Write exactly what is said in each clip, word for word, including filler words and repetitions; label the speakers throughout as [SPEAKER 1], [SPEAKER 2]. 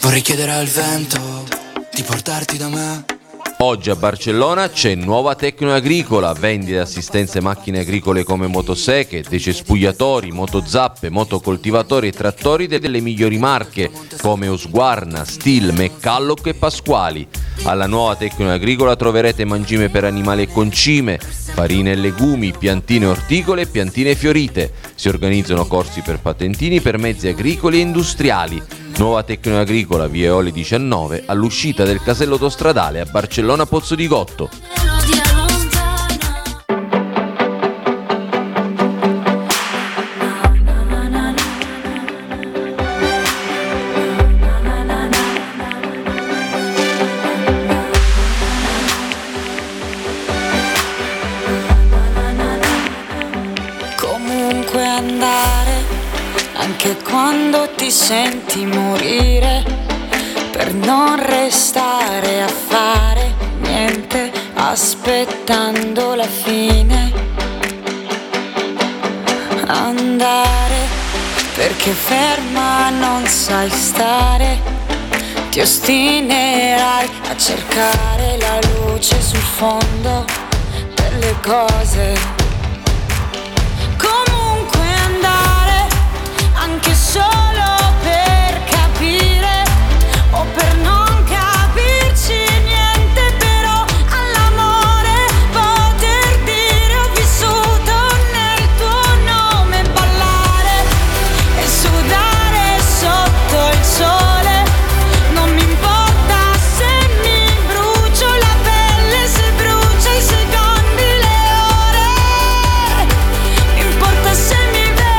[SPEAKER 1] Vorrei chiedere al vento di portarti da me.
[SPEAKER 2] Oggi a Barcellona c'è Nuova Tecnoagricola, vendite e assistenze macchine agricole come motoseche, decespugliatori, motozappe, motocoltivatori e trattori delle migliori marche come Husqvarna, Stihl, McCulloch e Pasquali. Alla Nuova Tecnoagricola troverete mangime per animali e concime, farine e legumi, piantine orticole e piantine fiorite. Si organizzano corsi per patentini per mezzi agricoli e industriali. Nuova Tecnoagricola, via Eoli diciannove, all'uscita del casello autostradale a Barcellona Pozzo di Gotto.
[SPEAKER 3] Comunque andare, anche quando ti senti morire, per non restare a fare niente, aspettando la fine. Andare, perché ferma non sai stare, ti ostinerai a cercare la luce sul fondo delle cose. Anche solo per capire o per non capirci niente, però all'amore poter dire ho vissuto nel tuo nome, ballare e sudare sotto il sole, non mi importa se mi brucio la pelle, se brucia i secondi, le ore, mi importa se mi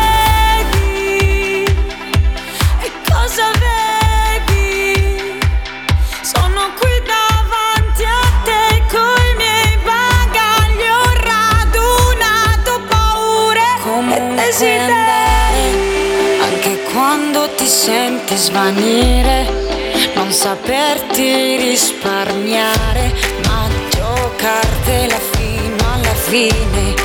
[SPEAKER 3] cosa vedi? Sono qui davanti a te coi miei bagagli, ho radunato paure e desideri. Anche quando ti senti svanire, non saperti risparmiare, ma giocartela fino alla fine.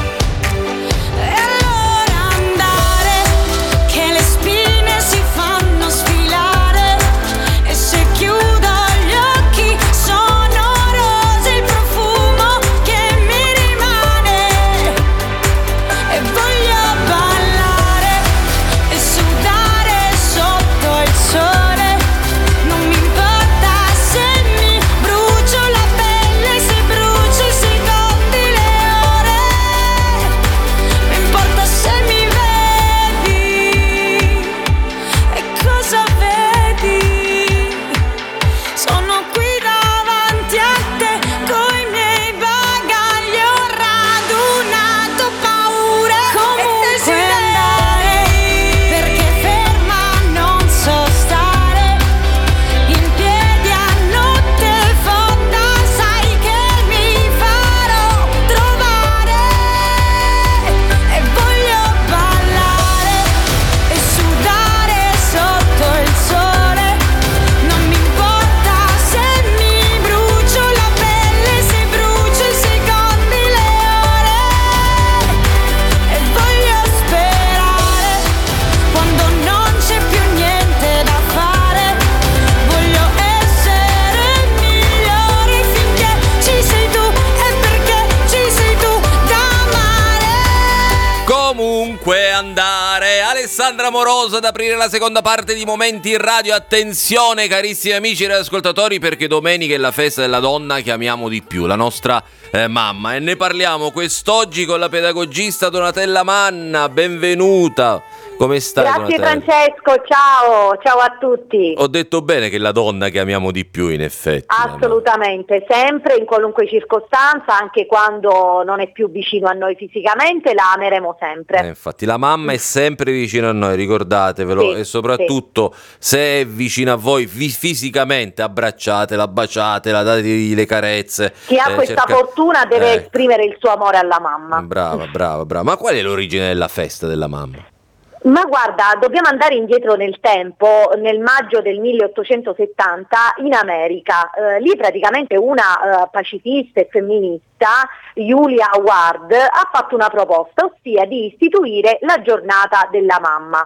[SPEAKER 2] Alessandra Moroso ad aprire la seconda parte di Momenti in Radio. Attenzione carissimi amici e ascoltatori, perché domenica è la festa della donna che amiamo di più, la nostra eh, mamma, e ne parliamo quest'oggi con la pedagogista Donatella Manna. Benvenuta. Come stai?
[SPEAKER 4] Grazie
[SPEAKER 2] Donatella?
[SPEAKER 4] Francesco, ciao, ciao a tutti.
[SPEAKER 2] Ho detto bene che è la donna che amiamo di più, in effetti.
[SPEAKER 4] Assolutamente, sempre, in qualunque circostanza, anche quando non è più vicino a noi fisicamente, la ameremo sempre.
[SPEAKER 2] Eh, infatti la mamma è sempre vicino a noi, ricordatevelo,
[SPEAKER 4] sì,
[SPEAKER 2] e soprattutto sì. se è vicino a voi fi- fisicamente, abbracciatela, baciatela, dategli le carezze.
[SPEAKER 4] Chi ha
[SPEAKER 2] eh,
[SPEAKER 4] questa
[SPEAKER 2] cerca...
[SPEAKER 4] fortuna deve
[SPEAKER 2] eh.
[SPEAKER 4] esprimere il suo amore alla mamma.
[SPEAKER 2] Brava, brava, brava. Ma qual è l'origine della festa della mamma?
[SPEAKER 4] Ma guarda, dobbiamo andare indietro nel tempo, nel maggio del milleottocentosettanta in America. Eh, lì praticamente una eh, pacifista e femminista, Julia Ward, ha fatto una proposta, ossia di istituire la giornata della mamma.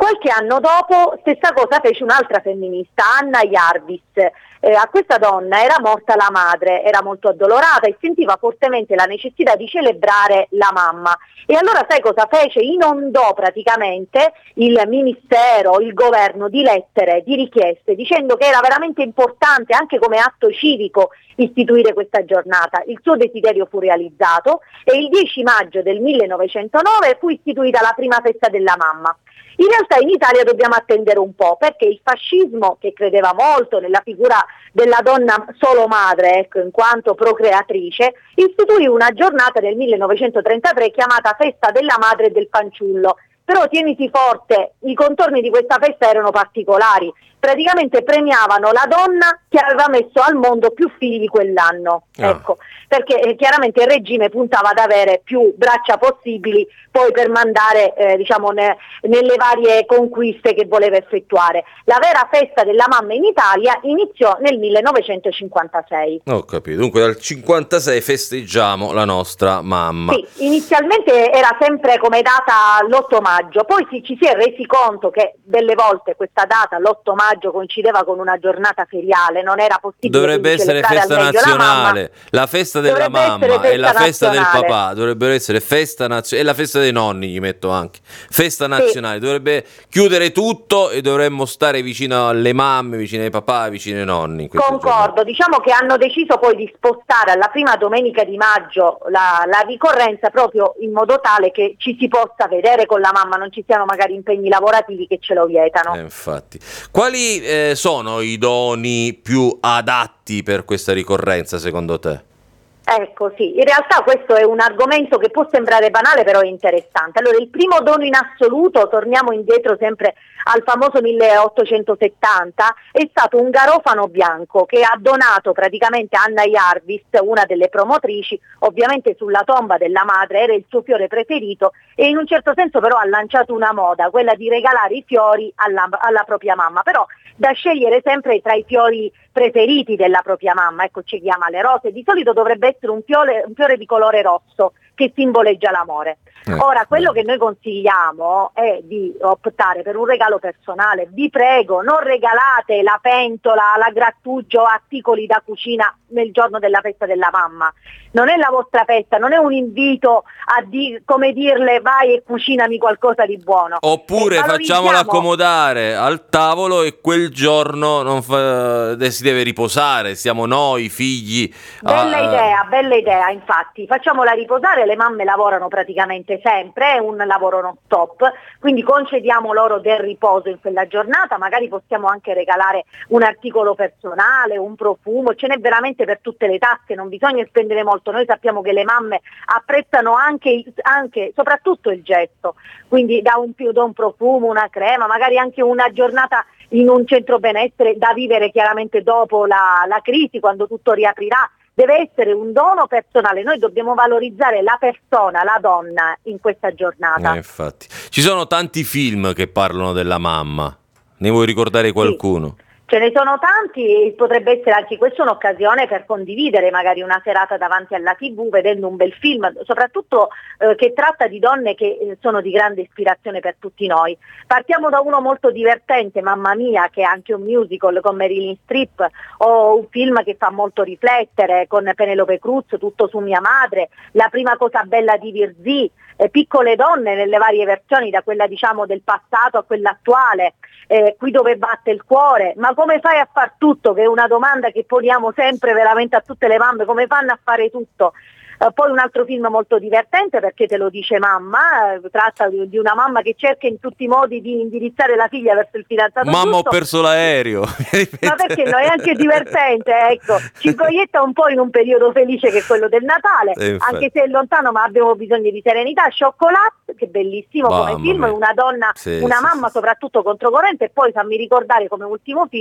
[SPEAKER 4] Qualche anno dopo, stessa cosa fece un'altra femminista, Anna Jarvis. Eh, a questa donna era morta la madre, era molto addolorata e sentiva fortemente la necessità di celebrare la mamma. E allora sai cosa fece? Inondò praticamente il ministero, il governo di lettere, di richieste, dicendo che era veramente importante anche come atto civico istituire questa giornata. Il suo desiderio fu realizzato e il dieci maggio del millenovecentonove fu istituita la prima festa della mamma. In realtà in Italia dobbiamo attendere un po', perché il fascismo, che credeva molto nella figura della donna solo madre, ecco, in quanto procreatrice, istituì una giornata nel millenovecentotrentatré chiamata Festa della Madre e del Fanciullo. Però tieniti forte, i contorni di questa festa erano particolari. Praticamente premiavano la donna che aveva messo al mondo più figli quell'anno,
[SPEAKER 2] ah.
[SPEAKER 4] ecco, perché eh, chiaramente il regime puntava ad avere più braccia possibili poi per mandare eh, diciamo ne, nelle varie conquiste che voleva effettuare. La vera festa della mamma in Italia iniziò nel millenovecentocinquantasei.
[SPEAKER 2] Ho capito, dunque dal cinquantasei festeggiamo la nostra mamma.
[SPEAKER 4] Sì, inizialmente era sempre come data l'otto maggio, poi si, ci si è resi conto che delle volte questa data, l'otto maggio, coincideva con una giornata feriale, non era possibile.
[SPEAKER 2] Dovrebbe essere festa nazionale, la, la festa della mamma e la festa nazionale. Del papà dovrebbero essere festa nazionale, e la festa dei nonni gli metto anche, festa nazionale, sì. Dovrebbe chiudere tutto e dovremmo stare vicino alle mamme, vicino ai papà, vicino ai nonni.
[SPEAKER 4] Concordo, giornate. Diciamo che hanno deciso poi di spostare alla prima domenica di maggio la, la ricorrenza proprio in modo tale che ci si possa vedere con la mamma, non ci siano magari impegni lavorativi che ce lo vietano.
[SPEAKER 2] Eh, infatti. Quali eh, sono i doni più adatti per questa ricorrenza secondo te?
[SPEAKER 4] Ecco, sì, in realtà questo è un argomento che può sembrare banale, però è interessante. Allora, il primo dono in assoluto, torniamo indietro sempre al famoso milleottocentosettanta, è stato un garofano bianco che ha donato praticamente Anna Jarvis, una delle promotrici, ovviamente sulla tomba della madre, era il suo fiore preferito e in un certo senso però ha lanciato una moda, quella di regalare i fiori alla, alla propria mamma, però da scegliere sempre tra i fiori preferiti della propria mamma, ecco, ci chiama le rose, di solito dovrebbe essere un fiore, un fiore di colore rosso che simboleggia l'amore. Eh, Ora, quello eh. che noi consigliamo è di optare per un regalo personale. Vi prego, non regalate la pentola, la grattugia o articoli da cucina nel giorno della festa della mamma. Non è la vostra festa, non è un invito a di, come dirle vai e cucinami qualcosa di buono.
[SPEAKER 2] Oppure facciamolo accomodare al tavolo e quel giorno non fa, si deve riposare, siamo noi figli.
[SPEAKER 4] Bella
[SPEAKER 2] a,
[SPEAKER 4] idea, bella idea, infatti. Facciamola riposare, le mamme lavorano praticamente sempre, è un lavoro non stop, quindi concediamo loro del riposo in quella giornata, magari possiamo anche regalare un articolo personale, un profumo, ce n'è veramente per tutte le tasche, non bisogna spendere molto. Noi sappiamo che le mamme apprezzano anche, anche soprattutto il gesto, quindi da un, da un profumo, una crema, magari anche una giornata in un centro benessere da vivere chiaramente dopo la, la crisi, quando tutto riaprirà. Deve essere un dono personale, noi dobbiamo valorizzare la persona, la donna in questa giornata.
[SPEAKER 2] Eh, infatti. Ci sono tanti film che parlano della mamma, ne vuoi ricordare qualcuno?
[SPEAKER 4] Sì. Ce ne sono tanti, potrebbe essere anche questa un'occasione per condividere magari una serata davanti alla tivù vedendo un bel film, soprattutto eh, che tratta di donne che eh, sono di grande ispirazione per tutti noi. Partiamo da uno molto divertente, Mamma Mia, che è anche un musical con Meryl Streep, o un film che fa molto riflettere con Penelope Cruz, Tutto su mia madre, La prima cosa bella di Virzì, eh, Piccole donne nelle varie versioni, da quella diciamo del passato a quella attuale, eh, Qui dove batte il cuore, ma come fai a far tutto? Che è una domanda che poniamo sempre veramente a tutte le mamme, come fanno a fare tutto? Uh, poi un altro film molto divertente, Perché te lo dice mamma, uh, tratta di, di una mamma che cerca in tutti i modi di indirizzare la figlia verso il fidanzato
[SPEAKER 2] Mamma
[SPEAKER 4] giusto.
[SPEAKER 2] Ho perso l'aereo.
[SPEAKER 4] Ma perché no? È anche divertente, ecco, ci proietta un po' in un periodo felice che è quello del Natale,
[SPEAKER 2] eh,
[SPEAKER 4] anche se è lontano ma abbiamo bisogno di serenità. Chocolat, che bellissimo
[SPEAKER 2] Mamma
[SPEAKER 4] come film,
[SPEAKER 2] mia.
[SPEAKER 4] una donna,
[SPEAKER 2] sì,
[SPEAKER 4] una
[SPEAKER 2] sì,
[SPEAKER 4] mamma
[SPEAKER 2] sì.
[SPEAKER 4] soprattutto controcorrente, e poi fammi ricordare come ultimo film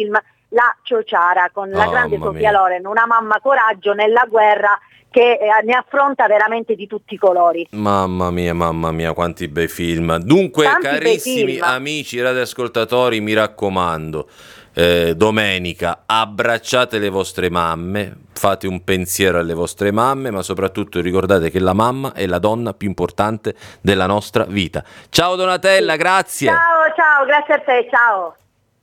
[SPEAKER 4] la Ciociara con la
[SPEAKER 2] Oh,
[SPEAKER 4] grande
[SPEAKER 2] mamma
[SPEAKER 4] Sofia
[SPEAKER 2] mia.
[SPEAKER 4] Loren, una mamma coraggio nella guerra che eh, ne affronta veramente di tutti i colori.
[SPEAKER 2] Mamma mia, mamma mia, quanti bei film. Dunque,
[SPEAKER 4] Tanti bei
[SPEAKER 2] carissimi
[SPEAKER 4] film.
[SPEAKER 2] amici radioascoltatori, mi raccomando, eh, domenica abbracciate le vostre mamme, fate un pensiero alle vostre mamme, ma soprattutto ricordate che la mamma è la donna più importante della nostra vita. Ciao Donatella, grazie.
[SPEAKER 4] Ciao, ciao, grazie a te, ciao.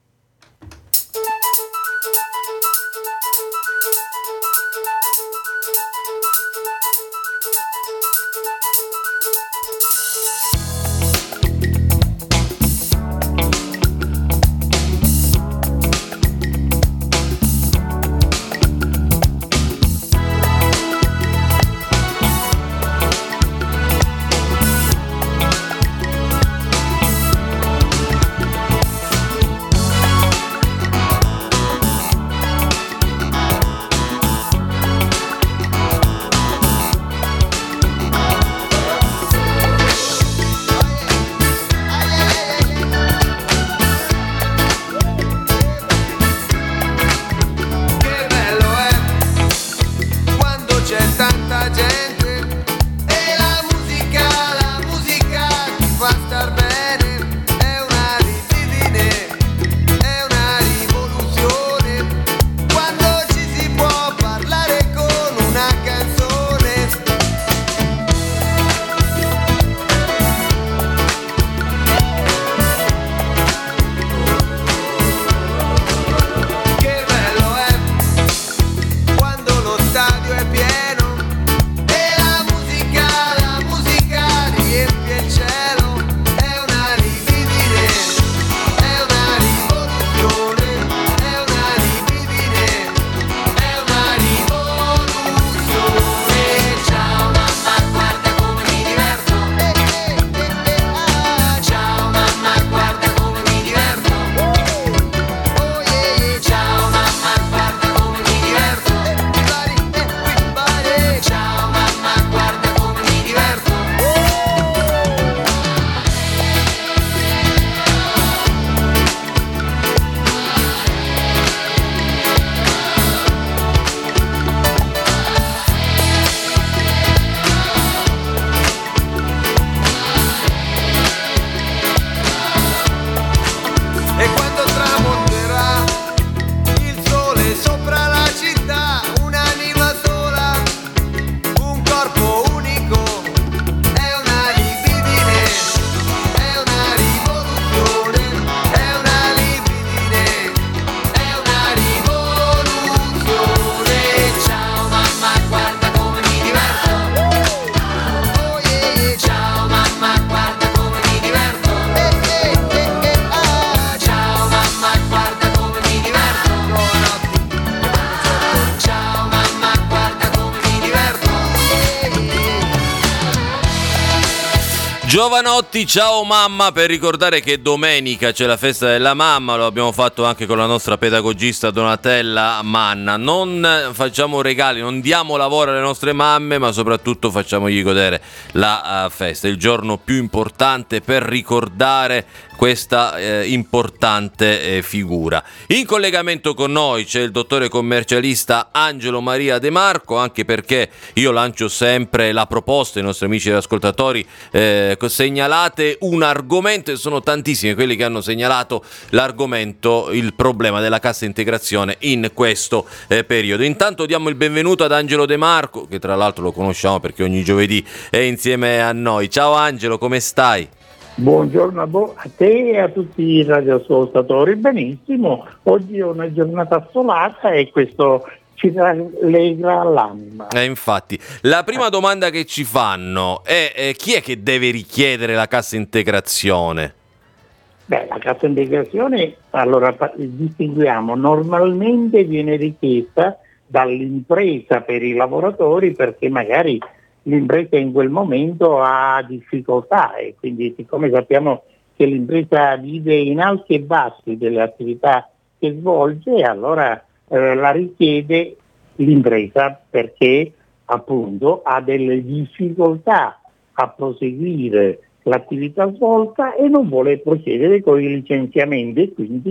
[SPEAKER 2] Giovanotti, ciao mamma, per ricordare che domenica c'è la festa della mamma, lo abbiamo fatto anche con la nostra pedagogista Donatella Manna. Non facciamo regali, non diamo lavoro alle nostre mamme, ma soprattutto facciamogli godere la uh, festa, il giorno più importante per ricordare questa eh, importante eh, figura. In collegamento con noi c'è il dottore commercialista Angelo Maria De Marco, anche perché io lancio sempre la proposta ai nostri amici ascoltatori, eh, segnalate un argomento, e sono tantissimi quelli che hanno segnalato l'argomento, il problema della cassa integrazione in questo eh, periodo. Intanto diamo il benvenuto ad Angelo De Marco, che tra l'altro lo conosciamo perché ogni giovedì è insieme a noi. Ciao Angelo, come stai?
[SPEAKER 5] Buongiorno a, bo- a te e a tutti i radioascoltatori. Benissimo, oggi è una giornata solata e questo ci rallegra l'anima.
[SPEAKER 2] Eh, infatti, la prima domanda che ci fanno è eh, chi è che deve richiedere la cassa integrazione?
[SPEAKER 5] Beh, la cassa integrazione, allora pa- distinguiamo, normalmente viene richiesta dall'impresa per i lavoratori perché magari l'impresa in quel momento ha difficoltà e quindi siccome sappiamo che l'impresa vive in alti e bassi delle attività che svolge, allora eh, la richiede l'impresa perché appunto ha delle difficoltà a proseguire l'attività svolta e non vuole procedere con i licenziamenti e quindi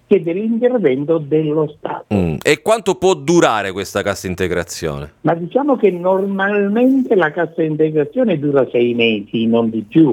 [SPEAKER 5] chiede l'intervento dello Stato.
[SPEAKER 2] Mm. E quanto può durare questa cassa integrazione?
[SPEAKER 5] Ma diciamo che normalmente la cassa integrazione dura sei mesi, non di più,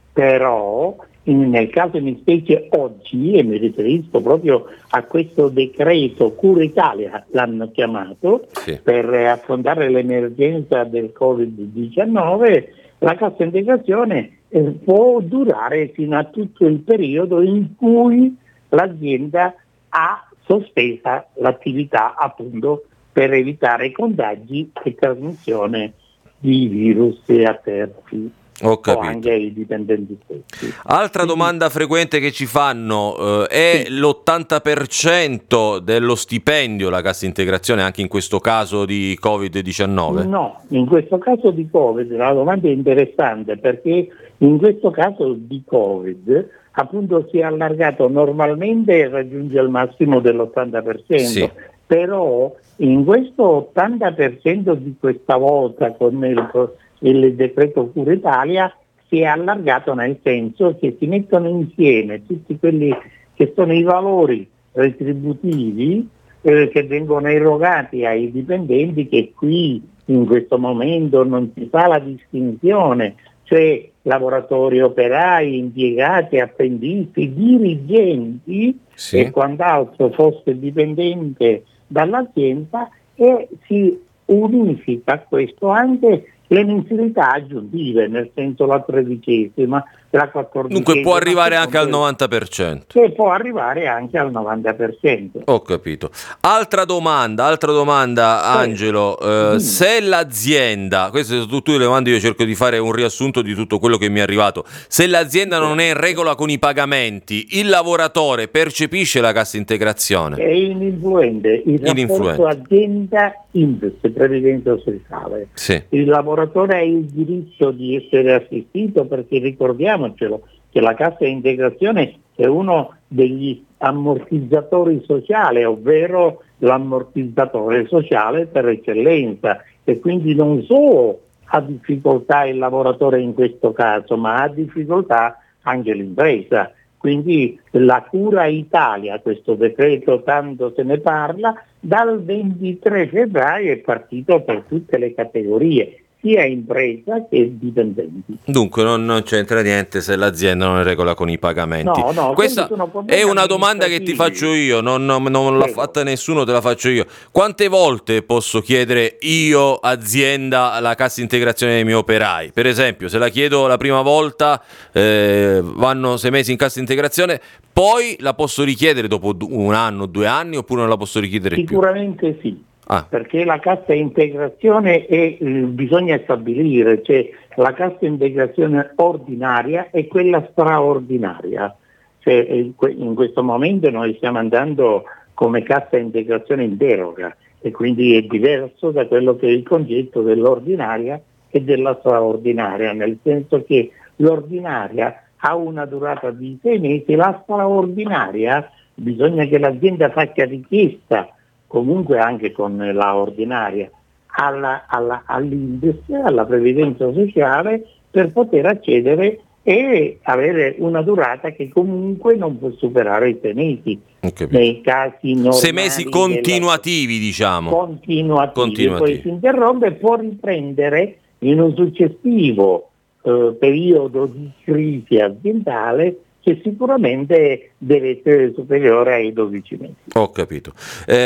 [SPEAKER 5] però in, nel caso in specie oggi, e mi riferisco proprio a questo decreto Cura Italia, l'hanno chiamato,
[SPEAKER 2] sì,
[SPEAKER 5] per affrontare l'emergenza del covid diciannove, la cassa integrazione eh, può durare fino a tutto il periodo in cui l'azienda ha sospesa l'attività, appunto per evitare contagi e trasmissione di virus a terzi.
[SPEAKER 2] Ho
[SPEAKER 5] O
[SPEAKER 2] capito.
[SPEAKER 5] anche ai dipendenti stessi.
[SPEAKER 2] Altra
[SPEAKER 5] Quindi,
[SPEAKER 2] domanda frequente che ci fanno, eh, è
[SPEAKER 5] Sì.
[SPEAKER 2] l'ottanta per cento dello stipendio la cassa integrazione anche in questo caso di covid diciannove?
[SPEAKER 5] No, in questo caso di Covid la domanda è interessante perché in questo caso di Covid appunto si è allargato, normalmente e raggiunge il massimo dell'ottanta per cento,
[SPEAKER 2] Sì.
[SPEAKER 5] però in questo ottanta per cento di questa volta con il, il decreto Cura Italia si è allargato nel senso che si mettono insieme tutti quelli che sono i valori retributivi eh, che vengono erogati ai dipendenti, che qui in questo momento non si fa la distinzione, cioè lavoratori, operai, impiegati, apprendisti, dirigenti
[SPEAKER 2] Sì.
[SPEAKER 5] e quant'altro fosse dipendente dall'azienda, e si unifica a questo anche le mensilità aggiuntive, nel senso la tredicesima, la quattordicesima.
[SPEAKER 2] Dunque può arrivare anche al novanta per cento.
[SPEAKER 5] Che può arrivare anche al novanta per cento.
[SPEAKER 2] Ho capito. Altra domanda, altra domanda Angelo, eh,
[SPEAKER 5] Dimmi.
[SPEAKER 2] se l'azienda, queste sono tutte le domande, io cerco di fare un riassunto di tutto quello che mi è arrivato, se l'azienda non è in regola con i pagamenti, il lavoratore percepisce la cassa integrazione?
[SPEAKER 5] È ininfluente il rapporto
[SPEAKER 2] Ininfluente.
[SPEAKER 5] azienda-I N P S, previdenza sociale.
[SPEAKER 2] Sì.
[SPEAKER 5] Il lavoratore ha il diritto di essere assistito, perché ricordiamocelo che la cassa integrazione è uno degli ammortizzatori sociali, ovvero l'ammortizzatore sociale per eccellenza, e quindi non solo ha difficoltà il lavoratore in questo caso, ma ha difficoltà anche l'impresa. Quindi la Cura Italia, questo decreto tanto se ne parla, dal ventitré febbraio è partito per tutte le categorie, sia impresa che dipendenti.
[SPEAKER 2] Dunque non, non c'entra niente se l'azienda non è in regola con i pagamenti.
[SPEAKER 5] No, no,
[SPEAKER 2] Questa
[SPEAKER 5] sono problemi
[SPEAKER 2] è una domanda che ti
[SPEAKER 5] amministrativi.
[SPEAKER 2] faccio io, non, non- non l'ha
[SPEAKER 5] Prego.
[SPEAKER 2] fatta nessuno, te la faccio io. Quante volte posso chiedere io, azienda, la cassa integrazione dei miei operai? Per esempio, se la chiedo la prima volta, eh, vanno sei mesi in cassa integrazione, poi la posso richiedere dopo du- un anno, due anni, oppure non la posso richiedere più?
[SPEAKER 5] Sicuramente sì.
[SPEAKER 2] Ah,
[SPEAKER 5] Perché la cassa integrazione è, eh, bisogna stabilire, cioè la cassa integrazione ordinaria e quella straordinaria. Cioè, eh, que- in questo momento noi stiamo andando come cassa integrazione in deroga, e quindi è diverso da quello che è il concetto dell'ordinaria e della straordinaria, nel senso che l'ordinaria ha una durata di sei mesi, la straordinaria bisogna che l'azienda faccia richiesta, comunque anche con la ordinaria, alla, alla, all'I N P S, alla previdenza sociale, per poter accedere e avere una durata che comunque non può superare i sei mesi.
[SPEAKER 2] ho capito.
[SPEAKER 5] Nei casi normali
[SPEAKER 2] Sei mesi continuativi,
[SPEAKER 5] della,
[SPEAKER 2] diciamo.
[SPEAKER 5] continuativi,
[SPEAKER 2] Continuativi.
[SPEAKER 5] poi si interrompe e può riprendere in un successivo eh, periodo di crisi aziendale, che sicuramente deve essere superiore ai dodici mesi.
[SPEAKER 2] Ho capito.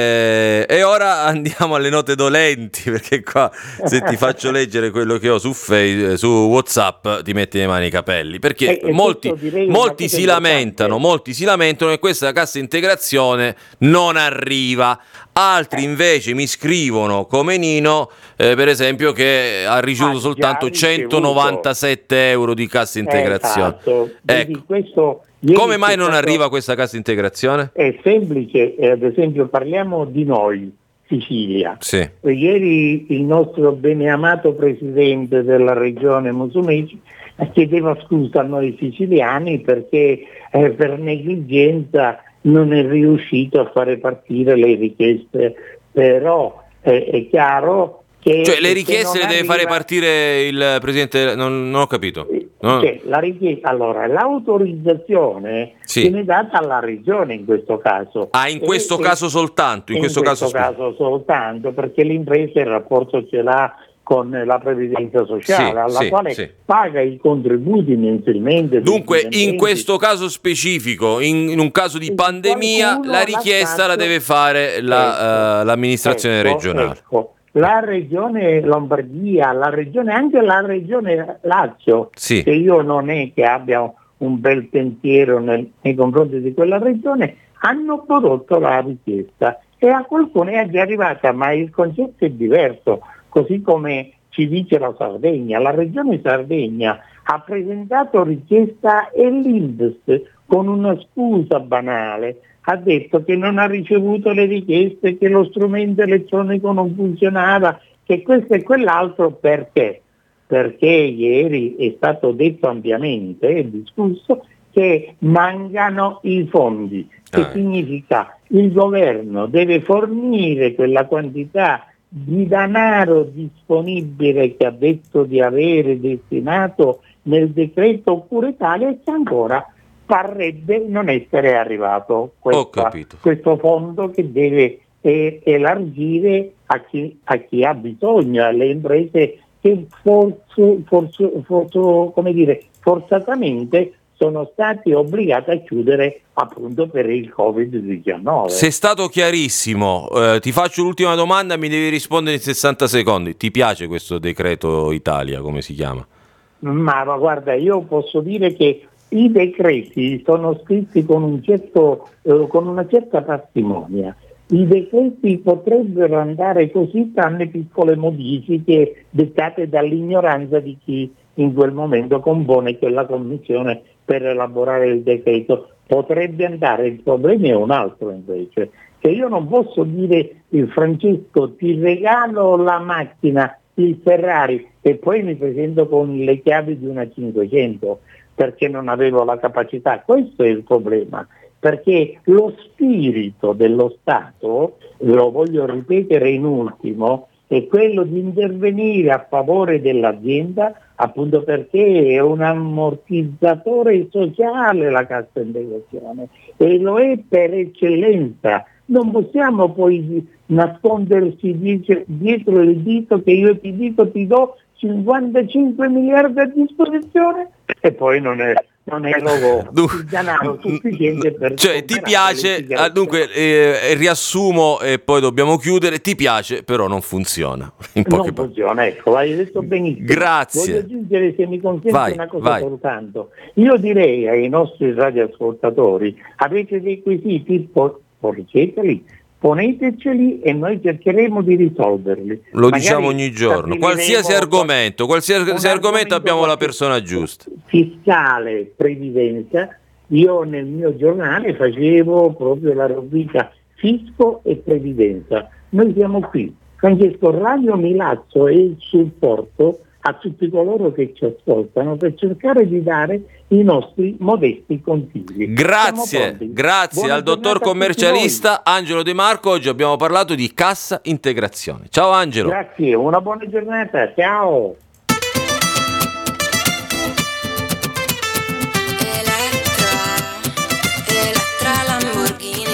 [SPEAKER 2] Eh, e ora andiamo alle note dolenti, perché qua se ti faccio leggere quello che ho su Face, su WhatsApp ti metti le mani nei capelli, perché
[SPEAKER 5] E- e
[SPEAKER 2] molti,
[SPEAKER 5] questo direi una
[SPEAKER 2] molti
[SPEAKER 5] cosa
[SPEAKER 2] si
[SPEAKER 5] importante.
[SPEAKER 2] lamentano, molti si lamentano che questa cassa integrazione non arriva. Altri invece mi scrivono come Nino, eh, per esempio, che ha ricevuto
[SPEAKER 5] Ha già
[SPEAKER 2] soltanto
[SPEAKER 5] ricevuto.
[SPEAKER 2] centonovantasette euro di cassa integrazione.
[SPEAKER 5] Esatto. Vedi,
[SPEAKER 2] Ecco.
[SPEAKER 5] questo, ieri
[SPEAKER 2] Come mai
[SPEAKER 5] c'è
[SPEAKER 2] non
[SPEAKER 5] stato-
[SPEAKER 2] arriva questa cassa integrazione?
[SPEAKER 5] È semplice, eh, ad esempio parliamo di noi, Sicilia.
[SPEAKER 2] Sì.
[SPEAKER 5] Ieri il nostro beneamato presidente della regione Musumeci chiedeva scusa a noi siciliani perché eh, per negligenza non è riuscito a fare partire le richieste, però eh, è chiaro Che,
[SPEAKER 2] Cioè le
[SPEAKER 5] che
[SPEAKER 2] richieste le
[SPEAKER 5] non
[SPEAKER 2] deve fare
[SPEAKER 5] arriva-
[SPEAKER 2] partire il Presidente, non, non ho capito. No.
[SPEAKER 5] Cioè, la richiesta, allora, l'autorizzazione
[SPEAKER 2] Sì.
[SPEAKER 5] viene data alla regione in questo caso.
[SPEAKER 2] Ah, in questo
[SPEAKER 5] E-
[SPEAKER 2] caso soltanto, in,
[SPEAKER 5] in
[SPEAKER 2] questo, caso, spe-
[SPEAKER 5] caso soltanto, perché l'impresa il rapporto ce l'ha con la previdenza sociale,
[SPEAKER 2] Sì,
[SPEAKER 5] alla
[SPEAKER 2] sì,
[SPEAKER 5] quale
[SPEAKER 2] sì.
[SPEAKER 5] paga i contributi mensilmente.
[SPEAKER 2] Dunque,
[SPEAKER 5] dei
[SPEAKER 2] in
[SPEAKER 5] dipendenti.
[SPEAKER 2] questo caso specifico, in, in un caso di
[SPEAKER 5] E
[SPEAKER 2] pandemia,
[SPEAKER 5] qualcuno
[SPEAKER 2] la
[SPEAKER 5] l'ha
[SPEAKER 2] richiesta la
[SPEAKER 5] fatto-
[SPEAKER 2] deve fare la,
[SPEAKER 5] Ecco,
[SPEAKER 2] eh, l'amministrazione
[SPEAKER 5] ecco,
[SPEAKER 2] regionale.
[SPEAKER 5] ecco. La regione Lombardia, la regione, anche la regione Lazio,
[SPEAKER 2] Sì.
[SPEAKER 5] che io non è che abbia un bel pensiero nel- nei confronti di quella regione, hanno prodotto la richiesta e a qualcuno è già arrivata, ma il concetto è diverso, così come ci dice la Sardegna. La regione Sardegna ha presentato richiesta e l'I N P S con una scusa banale ha detto che non ha ricevuto le richieste, che lo strumento elettronico non funzionava, che questo e quell'altro. Perché? Perché ieri è stato detto ampiamente e discusso che mancano i fondi, che
[SPEAKER 2] Ah.
[SPEAKER 5] significa il governo deve fornire quella quantità di denaro disponibile che ha detto di avere destinato nel decreto Cura Italia e che ancora parrebbe non essere arrivato questa-
[SPEAKER 2] Ho capito.
[SPEAKER 5] questo fondo che deve eh, elargire a chi, a chi ha bisogno, alle imprese che forse, forse, forse, come dire, forzatamente sono stati obbligati a chiudere appunto per il covid diciannove.
[SPEAKER 2] Sei stato chiarissimo, eh, ti faccio l'ultima domanda, mi devi rispondere in sessanta secondi. Ti piace questo decreto Italia, come si chiama?
[SPEAKER 5] Ma, ma guarda, io posso dire che i decreti sono scritti con, un certo, eh, con una certa parsimonia. I decreti potrebbero andare così tranne piccole modifiche dettate dall'ignoranza di chi in quel momento compone quella commissione per elaborare il decreto. Potrebbe andare, il problema è un altro invece, che io non posso dire il Francesco ti regalo la macchina, il Ferrari e poi mi presento con le chiavi di una cinquecento perché non avevo la capacità. Questo è il problema, perché lo spirito dello Stato, lo voglio ripetere in ultimo, è quello di intervenire a favore dell'azienda, appunto perché è un ammortizzatore sociale la cassa integrazione e lo è per eccellenza. Non possiamo poi nascondersi dietro, dietro il dito che io ti dico ti do cinquantacinque miliardi a disposizione e poi non è non erogo il denaro sufficiente per
[SPEAKER 2] cioè ti
[SPEAKER 5] comprare
[SPEAKER 2] piace
[SPEAKER 5] le
[SPEAKER 2] ah, dunque eh, riassumo e poi dobbiamo chiudere, ti piace però non funziona in poche
[SPEAKER 5] non
[SPEAKER 2] parole.
[SPEAKER 5] funziona, ecco, l'hai detto benissimo.
[SPEAKER 2] Grazie.
[SPEAKER 5] Voglio aggiungere, se mi consente,
[SPEAKER 2] Vai,
[SPEAKER 5] una cosa
[SPEAKER 2] vai.
[SPEAKER 5] soltanto. Io direi ai nostri radioascoltatori, avete dei quesiti, po- porgeteli, poneteceli e noi cercheremo di risolverli.
[SPEAKER 2] Lo
[SPEAKER 5] Magari
[SPEAKER 2] diciamo ogni giorno,
[SPEAKER 5] stabiliremo
[SPEAKER 2] qualsiasi argomento, qualsiasi
[SPEAKER 5] un
[SPEAKER 2] argomento
[SPEAKER 5] argomento
[SPEAKER 2] abbiamo la
[SPEAKER 5] qualche-
[SPEAKER 2] persona giusta.
[SPEAKER 5] Fiscale, previdenza. Io nel mio giornale facevo proprio la rubrica fisco e previdenza. Noi siamo qui. Francesco, Radio Milazzo è il supporto a tutti coloro che ci ascoltano per cercare di dare i nostri modesti consigli.
[SPEAKER 2] Grazie,
[SPEAKER 5] Siamo pronti?
[SPEAKER 2] grazie
[SPEAKER 5] Buona
[SPEAKER 2] al dottor
[SPEAKER 5] giornata a tutti
[SPEAKER 2] commercialista Angelo De Marco. Oggi abbiamo parlato di cassa integrazione. Ciao Angelo.
[SPEAKER 5] voi. Grazie, una buona giornata, ciao.
[SPEAKER 3] Elettra, Elettra Lamborghini.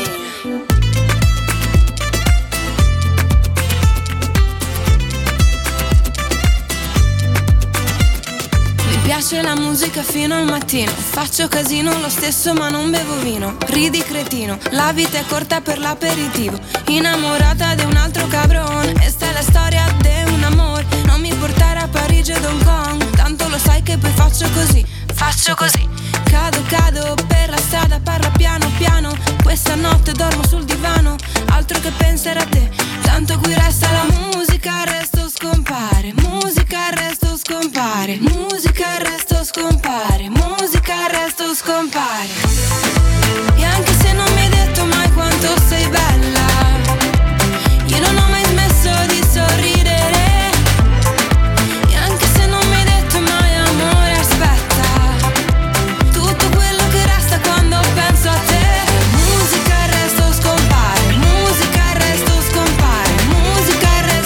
[SPEAKER 3] Mi piace la musica fino al mattino. Faccio casino lo stesso ma non bevo vino. Ridi cretino, la vita è corta per l'aperitivo. Innamorata di un altro cabrone. E sta è la storia di un amore. Non mi portare a Parigi ed Hong Kong. Tanto lo sai che poi faccio così, faccio così. Cado, cado per la strada, parla piano piano. Questa notte dormo sul divano. Altro che pensare a te. Tanto qui resta la musica, il resto scompare. Musica, il resto scompare. Musica, il resto scompare. Musica, il resto scompare. E anche se non mi hai detto mai quanto sei bella, io non ho mai smesso di sorridere. E anche se non mi hai detto mai amore, aspetta, tutto quello che resta quando penso a te. Musica, il resto scompare. Musica, il resto scompare. Musica, il resto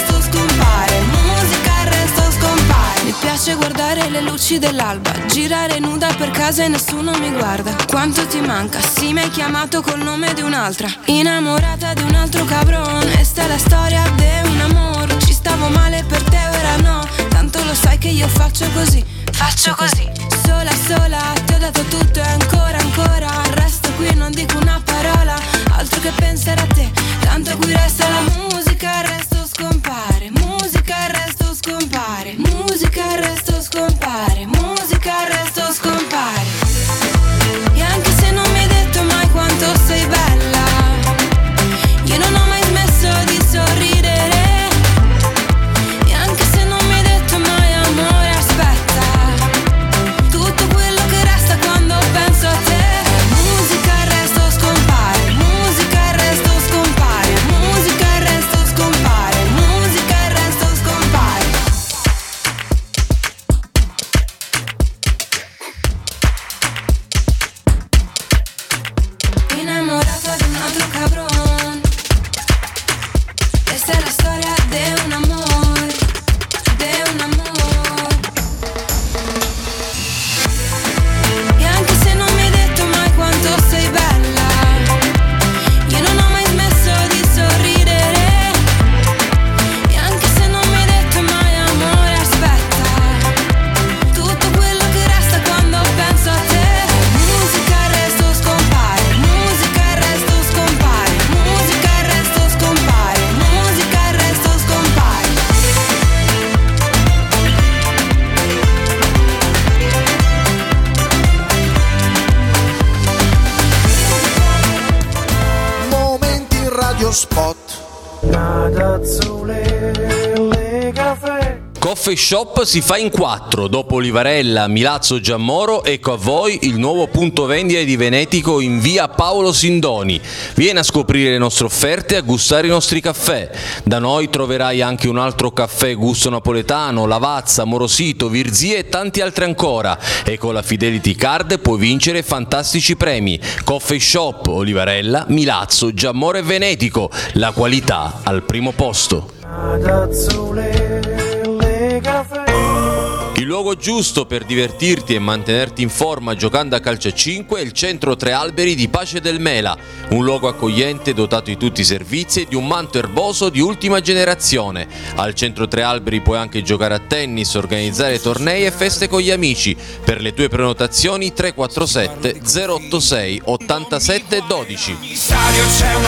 [SPEAKER 3] luci dell'alba, girare nuda per casa e nessuno mi guarda. Quanto ti manca? Sì, mi hai chiamato col nome di un'altra, innamorata di un altro cabron. E sta è la storia di un amore. Ci stavo male per te, ora no. Tanto lo sai che io faccio così, faccio così. Sola sola, ti ho dato tutto e ancora ancora. Resto qui, non dico una parola, altro che pensare a te. Tanto qui resta la musica, il resto scompare. Musica, il resto scompare. Musica, il resto scompare. Musica, il resto scompare. E anche se non mi hai detto mai quanto sei bella, io non ho mai smesso di sorridere. E anche se non mi hai detto mai amore, aspetta, tutto quello che resta quando penso a te. Musica, il resto scompare. Musica, il resto scompare. Musica, il resto scompare. Musica, il resto scompare. Innamorata di un altro cabron. Questa è la storia di un amore, di un amore. E anche se non mi hai detto mai quanto sei bella, io non ho mai smesso di sorridere. E anche se non mi hai detto mai amore, aspetta, tutto quello che resta quando penso a te. Musica, il resto scompare. Musica, il resto scompare. Musica, il resto scompare. Musica, il resto scompare.
[SPEAKER 6] Momenti radio spot.
[SPEAKER 2] Coffee Shop si fa in quattro, dopo Olivarella, Milazzo, Giammoro, ecco a voi il nuovo punto vendita di Venetico in via Paolo Sindoni. Vieni a scoprire le nostre offerte e a gustare i nostri caffè. Da noi troverai anche un altro caffè gusto napoletano, Lavazza, Morosito, Virzia e tanti altri ancora. E con la Fidelity Card puoi vincere fantastici premi. Coffee Shop, Olivarella, Milazzo, Giammoro e Venetico. La qualità al primo posto. Il luogo giusto per divertirti e mantenerti in forma giocando a calcio a cinque è il Centro Tre Alberi di Pace del Mela, un luogo accogliente dotato di tutti i servizi e di un manto erboso di ultima generazione. Al Centro Tre Alberi puoi anche giocare a tennis, organizzare tornei e feste con gli amici. Per le tue prenotazioni tre quattro sette zero otto sei ottantasette dodici.